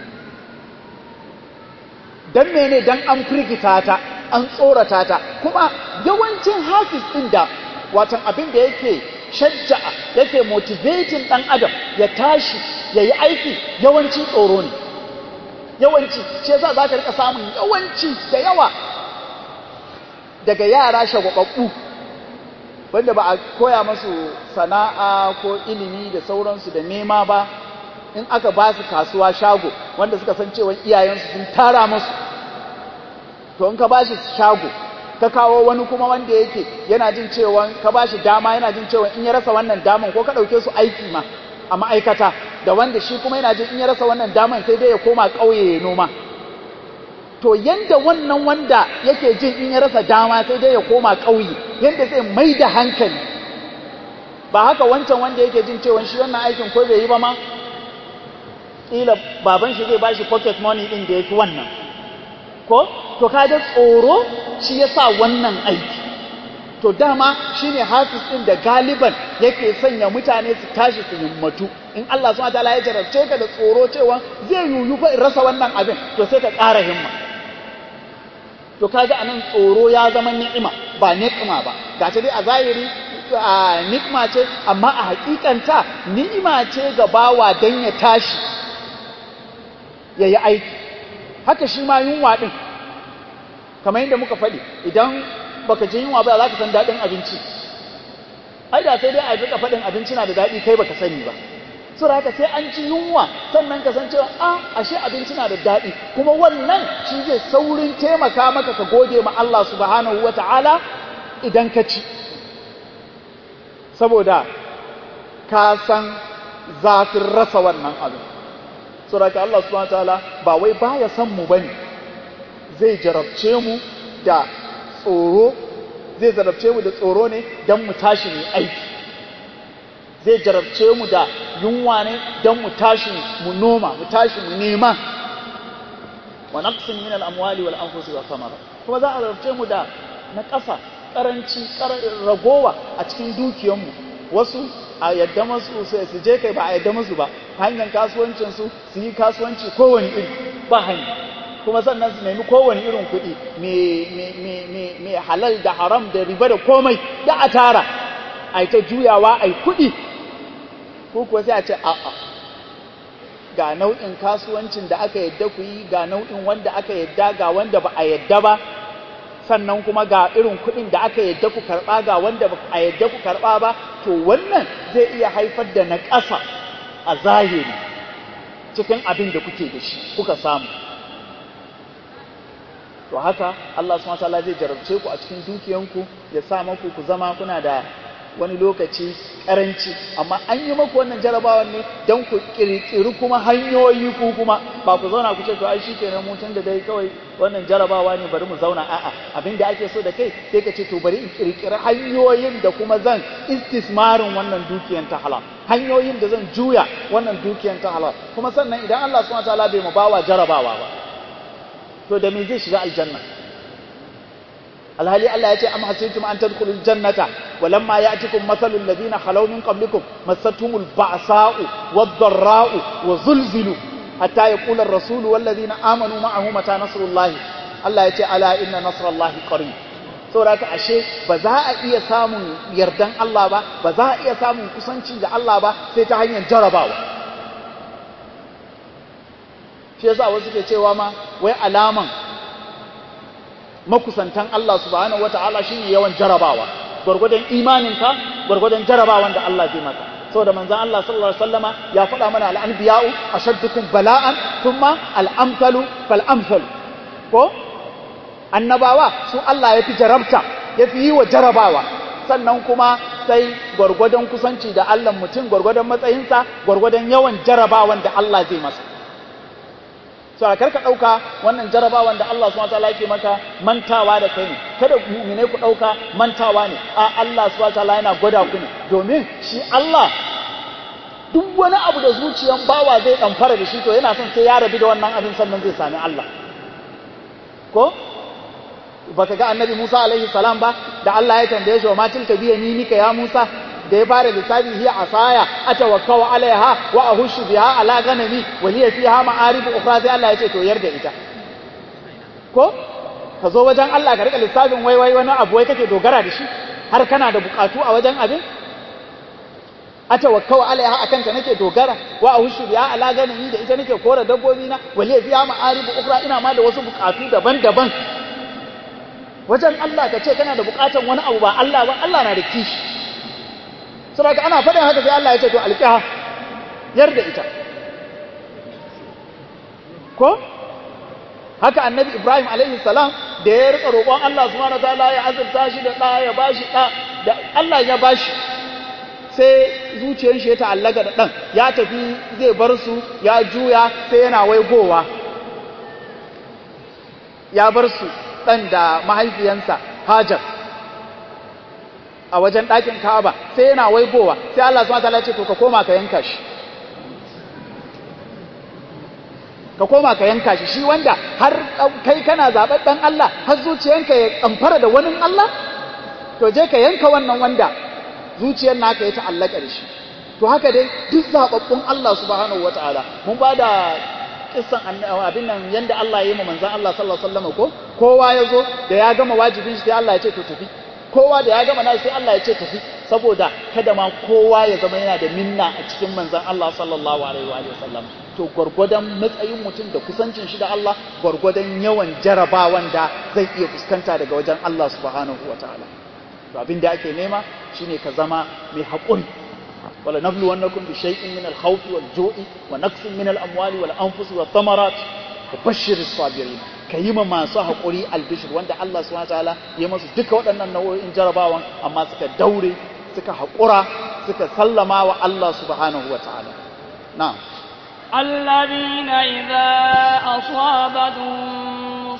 Don mene? Don an firgita ta, an tsorata ta. Kuma yawancin hafiz ɗin da watan abin da yake shajja'a yake motivating ɗan adam ya tashi ya yi aiki yawanci tsoro ne. Yawanci shi yasa za ka rika samun yawanci da yawa daga yara shagwababbu wanda ba a koya masu sana'a ko ilimi da sauransu da nema ba, in aka ba su kasuwa shago wanda suka san cewa iyayensu sun tara masu, to in ka ba shi shago ka kawo wani kuma wanda yake yana jin cewa ka ba shi dama, yana jin cewa in ya rasa wannan daman, ko ka ɗauke su aiki ma a ma'aikata, da wanda shi kuma yana jin in ya rasa wannan daman sai dai ya koma ƙauye ya noma. To yanda wannan wanda yake jin in ya rasa dama sai dai ya koma ƙauye, yanda zai mai da hankali, ba haka wancan wanda yake jin cewa shi wannan aikin ko bai yi ba ma, ƙila baban shi zai ba shi pocket money ɗin da ya fi wannan. Ko? To kaga tsoro shi ya sa wannan aiki. To dama shi ne hafiz ɗin da galiban yake sanya mutane su tashi su himmatu. In Allah subhanahu wataala ya jarabce ka da tsoro cewa zai yiwu fa in rasa wannan abin, to sai ka ƙara himma. To kaga anan tsoro ya zama ni'ima ba ni'ima ba. Gashi dai a zahiri ni'ima ce, amma a hakikanta ni'ima ce ga bawa dan ya tashi ya yi aiki. Haka shi ma yunwa ɗin, kamar yadda muka faɗi, idan baka ji yunwa ba za ka san daɗin abinci. Ai da sai dai a rika faɗin abinci na da daɗi kai baka sani ba. So haka sai an ji yunwa sannan ka san cewa ashe abinci na da daɗi, kuma wannan shi zai saurin taimaka maka ka gode ma Allah subhanahu wata'ala idan ka ci, saboda ka san zafin rasa wannan abin. So haka Allah subhanahu wata'ala ba wai baya san mu bane, zai jarabce mu da tsoro, zai jarabce mu da tsoro ne don mu tashi mu aiki, zai jarabce mu da yunwa ne don mu tashi mu noma, mu tashi mu nema. Wa naqsin min al-amwali wal anfusi wa thamarat, kuma za a jarabce mu da na ƙasa, karanci, ragowa a cikin dukiyanmu. Wasu a yadda masu su je kai ba a yadda masu ba, hanyar kasuwancinsu su yi kasuwanci kowane iri ba hanya, kuma sannan su nemi kowane irin kuɗi mai halal da haram da riba da komai da a tara a yi ta juyawa a yi kuɗi. Ko kuwa sai a ce a'a, ga nau'in kasuwancin da aka yadda ku yi, ga nau'in wanda aka yadda, ga wanda ba a yadda ba, sannan kuma ga irin kuɗin da aka yadda ku karɓa, ga wanda ba a yadda ku karɓa ba. To wannan zai iya haifar da na ƙasa a zahiri cikin abin da kuke da shi kuka samu. To haka Allah subhanahu wa ta'ala zai jarabce ku a cikin dukiyanku, ya sa maku ku zama kuna da wani lokaci karanci, amma an yi maku wannan jarabawan ne don ku kirkiri kuma hanyoyi, ku kuma ba ku zauna ku ce to ai shikenan mu tun da dai kawai wannan jarabawa ne bari mu zauna. A'a, abin da ake so da kai sai ka ce to bari in kirkiri hanyoyin da kuma zan istismarin wannan dukiyan ta halal, hanyoyin da zan juya wannan dukiyan ta halal. Kuma sannan idan Allah subhanahu wataala bai mu bawa jarabawa ba, to da me zai shiga aljanna? alhali Allah ya ce am hasibtum an tadkhulul jannata walamma ya'tikum mathalul ladina khalaw min qablikum massatuhumul ba'sa'u wad-dharra'u wa zulzilu hatta yaqula ar-rasulu wal ladina amanu ma'ahu mata nasrullahi. Allah ya ce ala inna nasrallahi qarib. saboda ka ashe ba za a iya samun yardan Allah ba, ba za a iya samun kusanci da Allah ba sai ta hanyar jarabawa. shi yasa wasu ke cewa ma wai alaman makusantan Allah subhanahu wata'ala shine yawan jarabawa, gurgurdan imaninka gurgurdan jarabawan da Allah zai maka. saboda manzon Allah sallallahu alaihi wasallama ya faɗa mana al-anbiya'u ashaddukum bala'an thumma al-amsalu fal-amsalu. ko annabawa su Allah ya fi jarabta, ya fi yi wa jarabawa, sannan kuma sai gurgurdan kusanci da Allah mutum, gurgurdan matsayinsa, gurgurdan yawan jarabawan da Allah zai masa. so karka dauka wannan jarabawan da Allah subhanahu wataala yake maka mantawa da kai ne, kada mu'mine ku dauka mantawa ne. a Allah subhanahu wataala yana gwada ku ne, domin shi Allah duk wani abu da zuciyan bawa zai damfara da shi to yana son sai ya rabi da wannan abin sannan zai sami Allah. ko baka ga annabi Musa alaihi salam ba da Allah ya tambaye shi wa ma tilka bi yaminika ya Musa, da ya fara lissafi hiya asaya atawakkau alaiha wa ahushu biha ala ganami wa hiya fiha ma'arib ukhra, sai Allah ya ce to yarda ita. ko ka zo wajen Allah ka rika lissafin wai wani abu wai kake dogara da shi har kana da bukatu a wajen abin. atawakkau alaiha akan ta nake dogara, wa ahushu biha ala ganami da ita nake kora dabbobi na, wa hiya fiha ma'arib ukhra ina ma da wasu bukatu daban-daban. wajen Allah ka ce kana da bukatan wani abu ba Allah ba, Allah na da kishi. saboda ana faɗin haka sai Allah ya ce to alqiha, yarda ita. ko haka annabi Ibrahim alaihi salam da ya rika roƙon Allah subhanahu wataala ya azurta shi da ɗa, ya bashi ɗa, da Allah ya bashi, sai zuciyar shi ya ta'allaka da ɗan, ya tafi zai bar su, ya juya sai yana waigowa, ya bar su ɗan da mahaifiyansa Hajar a wajen ɗakin Ka'aba, sai yana waigowa, sai Allah subhanahu wataala ya ce to ka koma ka yanka shi, ka koma ka yanka shi. shi wanda har kai kana zaɓaɓɓen Allah, har zuciyanka ya kamfara da wani Allah, to je ka yanka wannan wanda zuciyar naka ya ta'allaka da shi. to haka dai duk zaɓaɓɓun Allah subhanahu wataala mun ba da kissan abin nan yanda Allah ya yi mu manzon Allah sallallahu alaihi wasallam. ko kowa ya zo da ya gama wajibin shi sai Allah ya ce to tafi, kowa da ya gama nashi sai Allah ya ce tafi, saboda kada ma kowa ya zama yana da minna a cikin manzon Allah sallallahu alaihi wa sallam. to gwargwadon matsayin mutum da kusancin shi da Allah, gwargwadon yawan jarabawan da zai iya fuskanta daga wajen Allah subhanahu wataala. to abin da ake nema shine ka zama mai haƙuri. wala nabluwannakum bi shay'in min al-khawfi wal-ju'i wa naqsin min al-amwali wal-anfusi wath-thamarat wa bashshiris sabirin. kayima masu haƙuri albishir, wanda Allah subhanahu wataala ya masu duka waɗannan nau'o'in jarabawan amma suka daure, suka haƙura, suka sallama wa Allah subhanahu wataala. na'am. الذين إذا أصابتهم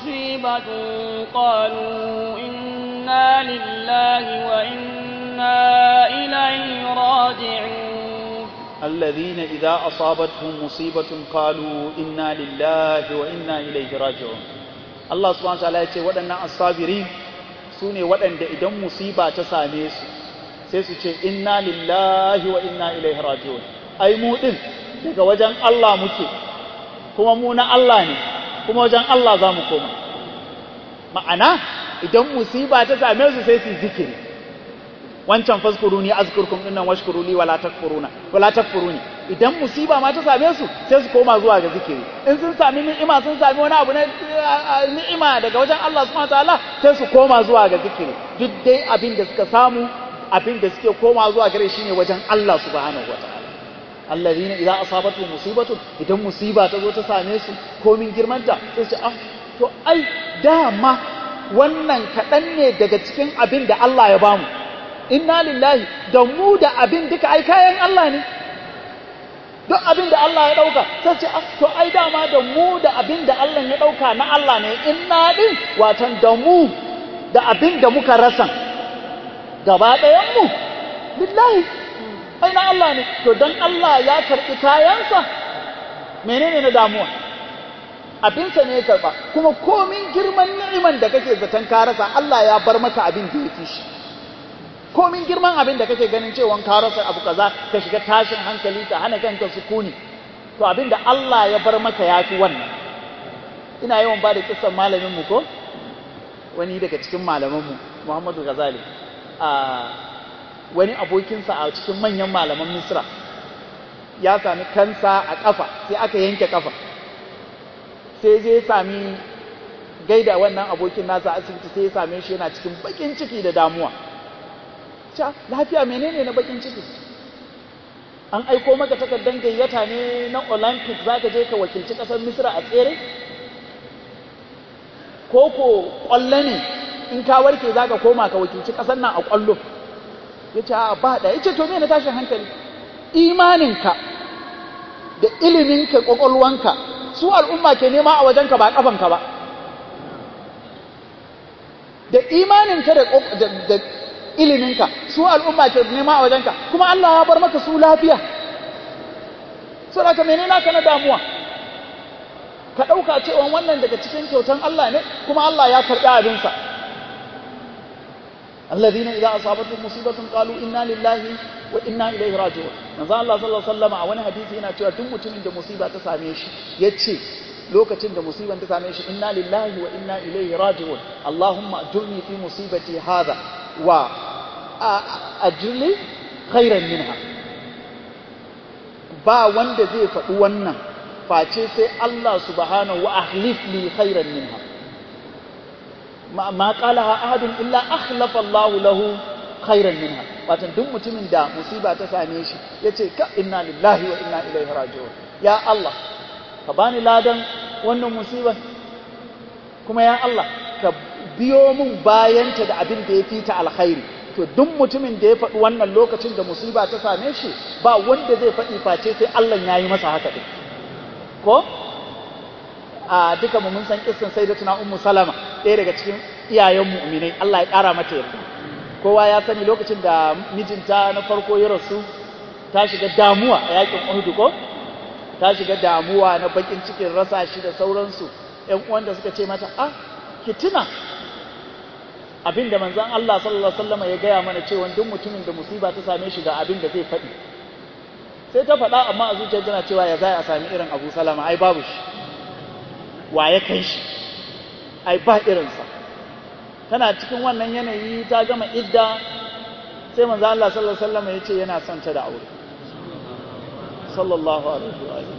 مصيبة قالوا إنا لله وإنا إليه راجعون الذين إذا أصابتهم مصيبة قالوا إنا لله وإنا إليه راجعون الله سبحانه وتعالى يقول ودنا الصابرين سوني ودن إذا مصيبة تساميس سيسو إنا لله وإنا إليه راجعون أي مؤمن daga wajen Allah muke kuma mu na Allah ne kuma wajen Allah za mu koma ma'ana idan musiba ta same su sai su zikiri wancan fazkuruni azkurkum dinnan washkuruli wala takfuruni idan musiba ma ta same su sai su koma zuwa ga zikiri in sun sami ni'ima sun sami wani abu na ni'ima daga wajen Allah subhanahu wataala sai su koma zuwa ga zikiri duk dai abin da suka samu abin da suke koma zuwa gare shi ne wajen Allah subhanahu wataala alladhina idza asabatuhum musibatun idan musiba ta zo ta same su komin girmanta sai su to ai dama wannan kadan ne daga cikin abin da Allah ya bamu inna lillahi da mu da abin duka ai kayan Allah ne duk abin da Allah ya dauka sai ce to ai dama da mu da abin da Allah ya dauka na Allah ne inna din watan da mu da abin da muka rasa gaba ɗayan mu lillahi ai na Allah ne to dan Allah ya karbi kayansa menene na damuwa abinsa ne ya karba kuma komin girman ni'iman da kake zaton ka rasa Allah ya bar maka abin da yake shi komin girman abin da kake ganin cewa ka rasa abu kaza ka shiga tashin hankali ka hana kanka sukuni to abin da Allah ya bar maka yafi wannan ina yawan ba da kissan malamin mu ko wani daga cikin malaman mu Muhammadu Ghazali wani abokinsa a cikin manyan malaman Misra ya sami kansa a kafa sai aka yanke kafa sai zai sami gaida wannan abokin nasa asibiti sai ya same shi yana cikin bakin ciki da damuwa ta lafiya menene na bakin ciki an aiko maka takardar gayyata ne na Olympic zaka je ka wakilci kasar Misra a tsere koko kwallo ne in ka warke zaka koma ka wakilci kasar nan a kwallo yace a ba da yace to me na tashin hankali imaninka da iliminka kokolwanka su al'umma ke nema a wajenka ba kafanka ba da imaninka da iliminka su al'umma ke nema a wajenka kuma Allah ya bar maka su lafiya saboda menene naka na damuwa ka dauka cewa wannan daga cikin kyautan Allah ne kuma Allah ya karbi abinsa alladhina idza asabatuhum musibatun qalu inna lillahi wa inna ilaihi raji'un manzo Allah sallallahu alaihi wasallam a wani hadisi yana cewa duk mutumin da musiba ta same shi yace lokacin da musiban ta same shi inna lillahi wa inna ilaihi raji'un Allahumma ajurni fi musibati hadha wa ajirli khairan minha ba wanda zai faɗi wannan face sai Allah subhanahu wa ahlif li khairan minha ma qalaha ahadun illa akhlafa Allah lahu khairan minha wato duk mutumin da musiba ta same shi yace ka inna lillahi wa inna ilaihi raji'un ya Allah ka bani ladan wannan musibar kuma ya Allah ka biyo mun bayanta da abin da ya fita alkhairi to duk mutumin da ya faɗi wannan lokacin da musiba ta same shi ba wanda zai faɗi face sai Allah ya yi masa haka din ko a duka mu mun san kissan sayyidatuna ummu salama ɗaya daga cikin iyayen mu'minai Allah ya ƙara mata yarda kowa ya sani lokacin da mijinta na farko ya rasu ta shiga damuwa a yakin Uhud ko ta shiga damuwa na bakin cikin rasa shi da sauransu ƴan uwan da suka ce mata ki tuna abinda manzon Allah sallallahu alaihi wasallam ya gaya mana cewa duk mutumin da musiba ta same shi ga abin da zai faɗi sai ta faɗa amma a zuciyar tana cewa ya zai a sami irin Abu Salama ai babu shi wa ya kai shi ai ba irinsa tana cikin wannan yanayi ta gama idda sai manzon Allah sallallahu alaihi wasallam ya ce yana son ta da aure sallallahu alaihi wasallam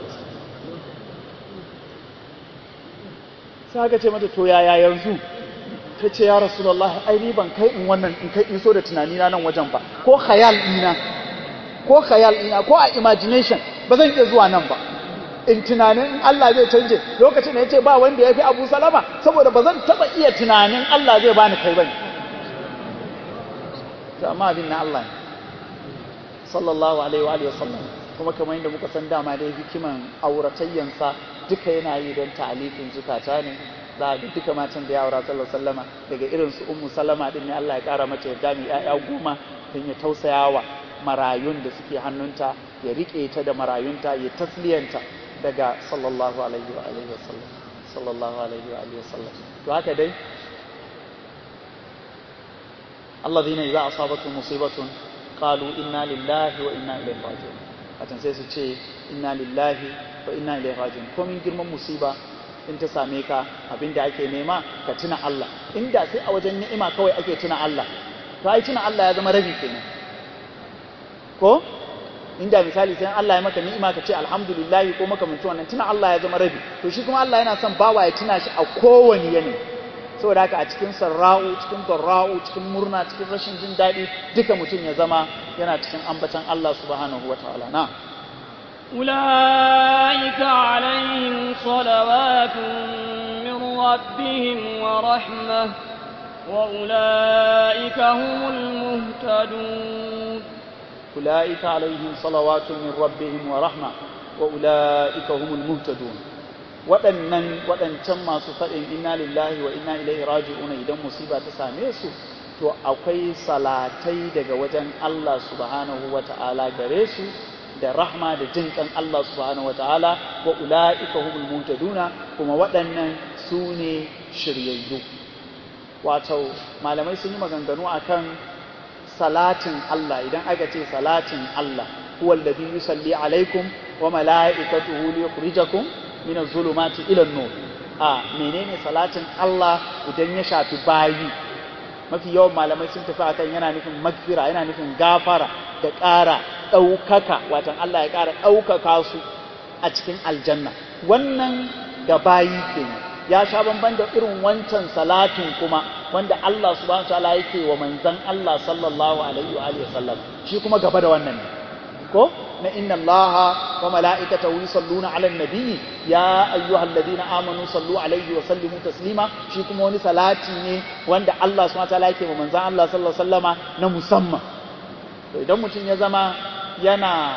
sai aka ce mata to yaya yanzu ta ce ya rasulullahi ai ni ban kai in wannan in kai iso da tunani na nan wajen ba ko khayal ina ko a imagination ba zan iya zuwa nan ba in tunanin in Allah zai canje lokacin da yace ba wanda yafi Abu Salama saboda ba zan taba iya tunanin Allah zai bani kai bane to amma abin na Allah sallallahu alaihi wa alihi wasallam kuma kamar yadda muka san dama dai hikiman auratayyansa duka yana yi don ta'alifin zukata ne za ga duka matan da ya aura sallallahu alaihi wasallama daga irin su ummu salama din ne Allah ya kara mata yadda mai ƴaƴa 10 don ya tausayawa marayun da suke hannunta ya rike ta da marayunta ya tasliyanta daga sallallahu alaihi wa alihi wasallam sallallahu alaihi wa alihi wasallam to haka dai alladhina idza asabatuhum musibatun qalu inna lillahi wa inna ilaihi raji'un watan sai su ce inna lillahi wa inna ilaihi raji'un komin girman musiba in ta same ka abinda ake nema ka tuna Allah inda sai a wajen ni'ima kawai ake tuna Allah to ai tuna Allah ya zama rabi kenan ko inda misali sai Allah ya maka ni'ima ka ce alhamdulillah ko makamancin wannan tuna Allah ya zama rabi to shi kuma Allah yana son bawa ya tuna shi a kowane yanayi saboda haka a cikin sarra'u cikin darra'u cikin murna cikin rashin jin daɗi duka mutum ya zama yana cikin ambatan Allah subhanahu wataala na أولئك عليهم صلوات من ربهم ورحمة وأولئك هم المهتدون أولئك عليهم صلوات من ربهم ورحمة وأولئك هم المهتدون waɗancan masu faɗin inna lillahi wa inna ilaihi raji'un idan musiba ta same su to akwai salatai daga wajen Allah subhanahu wata'ala gare su da rahma da jin kan Allah subhanahu wataala wa ulaika humul muhtaduna kuma waɗannan su ne shiryayyu wato malamai sun yi maganganu akan salatin Allah idan aka ce salatin Allah huwa alladhi yusalli alaikum wa malaikatuhu liyukhrijakum min az-zulumati ila an-nur menene salatin Allah idan ya shafi bayi mafi yawan malamai sun tafi akan yana nufin magfira yana nufin gafara da ƙara ɗaukaka watan Allah ya ƙara ɗaukaka su a cikin aljanna wannan da bayi kenan ya sha bamban da irin wancan salatin kuma wanda Allah subhanahu wataala yake wa manzon Allah sallallahu alaihi wa alihi wasallam shi kuma gaba da wannan ne ko na inna Allaha wa mala'ikatahu yusalluna 'alan nabiyyi ya ayyuhalladhina amanu sallu alaihi wa sallimu taslima shi kuma wani salati ne wanda Allah subhanahu wataala yake wa manzon Allah sallallahu alaihi wasallama na musamman to idan mutum ya zama yana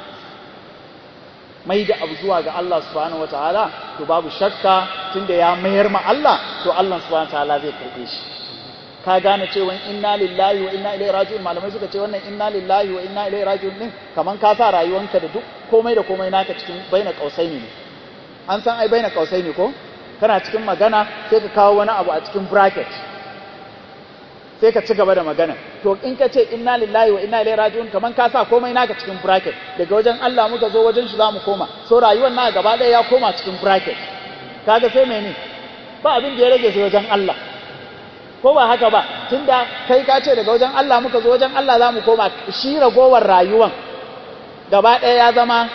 mai da abu zuwa ga Allah subhanahu wataala to babu shakka tunda ya mayar ma Allah to Allah subhanahu wataala zai karbe shi ka gane cewa inna lillahi wa inna ilaihi raji'un malamai suka ce wannan inna lillahi wa inna ilaihi raji'un din kaman ka sa rayuwanka da duk komai da komai naka cikin baina kausaini ne an san ai baina kausaini ko kana cikin magana sai ka kawo wani abu a cikin bracket sai ka ci gaba da magana to in ka ce inna lillahi wa inna ilaihi raji'un kaman ka sa komai naka cikin bracket daga wajen Allah muka zo wajen shi zamu koma so rayuwar na gaba ɗaya ya koma cikin bracket kaga sai mene ba abin da ya rage sai wajen Allah ko ba haka ba tunda kai ka ce daga wajen Allah muka zo wajen Allah zamu koma shi ragowar rayuwan gaba ɗaya ya zama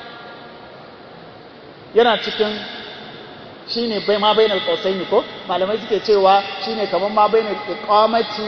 yana cikin shine bai ma bainal qausaini ko malamai suke cewa shine kaman ma bainal iqamati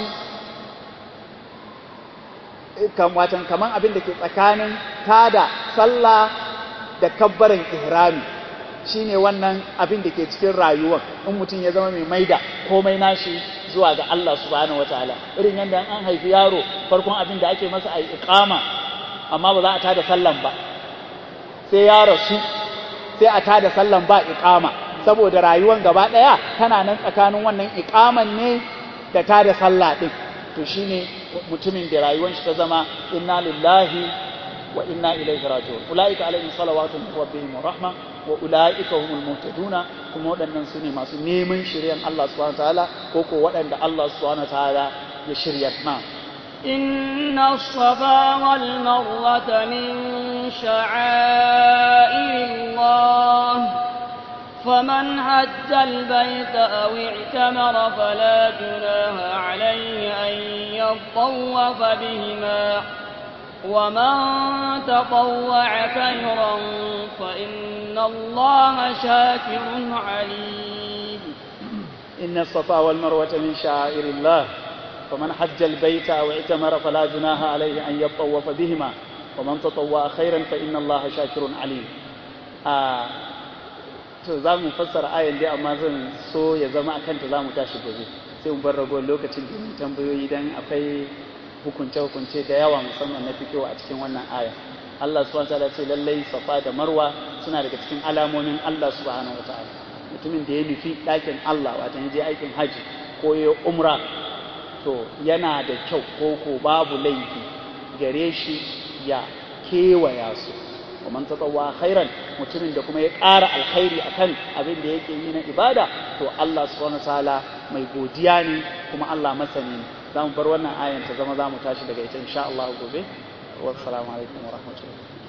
watan kaman abin da ke tsakanin tada sallah da kabbaran ihrami shine wannan abin da ke cikin rayuwa in mutum ya zama mai maida komai nashi zuwa ga Allah subhanahu wataala irin yanda an haifi yaro farkon abin da ake masa ai iqama amma ba za a tada sallan ba sai ya rasu sai a tada sallan ba iqama saboda rayuwar gaba daya tana nan tsakanin wannan iqaman ne da tada sallah din to shine mutumin da rayuwar shi ta zama inna lillahi wa inna ilaihi raji'un ulaika alaihim salawatu min rabbihim wa rahma wa ulaika humul muhtaduna kuma waɗannan su ne masu neman shiryan Allah subhanahu wataala ko ko waɗanda Allah subhanahu wataala ya shiryar na إن الصفا والمروة من شعائر الله فمن حج البيت أو اعتمر فلا جناح عليه أن يطوف بهما ومن تطوع خيرا فإن الله شاكر عليم إن الصفا والمروة من شعائر الله فمن حج البيت أو اعتمر فلا جناح عليه أن يطوف بهما ومن تطوع خيرا فإن الله شاكر عليم to za mu fassara ayan dai amma zan so ya zama akan ta za mu tashi gobe sai mu bar ragowar lokacin domin tambayoyi dan akwai hukunce-hukunce da yawa musamman na fikiyo a cikin wannan aya Allah subhanahu wataala ce lallai safa da marwa suna daga cikin alamomin Allah subhanahu wataala mutumin da ya nufi ɗakin Allah wato ya je aikin haji ko ya umra to yana da kyau ko babu laifi gare shi ya kewaya su ومن تطوع خيرا mutumin da kuma ya ƙara alkhairi akan abin da yake yi na ibada to Allah subhanahu wataala mai godiya ne kuma Allah masani ne zamu bar wannan ayan ta zama zamu tashi daga ita insha Allah gobe wassalamu alaikum wa rahmatullahi